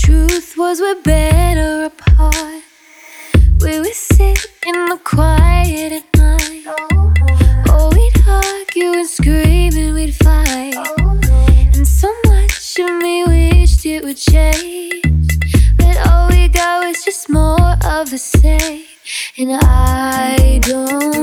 truth was we're better apart. We would sit in the quiet at night. Oh, we'd argue and scream and we'd fight. And so much of me wished it would change, but all we got was just more of the same. And I don't